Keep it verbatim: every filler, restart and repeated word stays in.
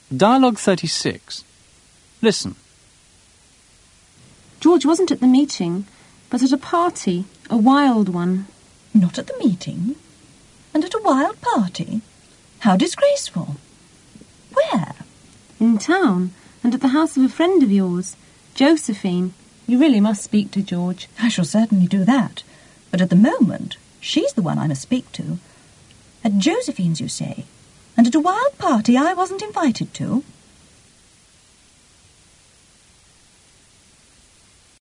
Dialogue thirty-six. Listen. George wasn't at the meeting, but at a party, a wild one. Not at the meeting? And at a wild party? How disgraceful. Where? In town, and at the house of a friend of yours, Josephine. You really must speak to George. I shall certainly do that. But at the moment, she's the one I must speak to. At Josephine's, you say? And at a wild party I wasn't invited to?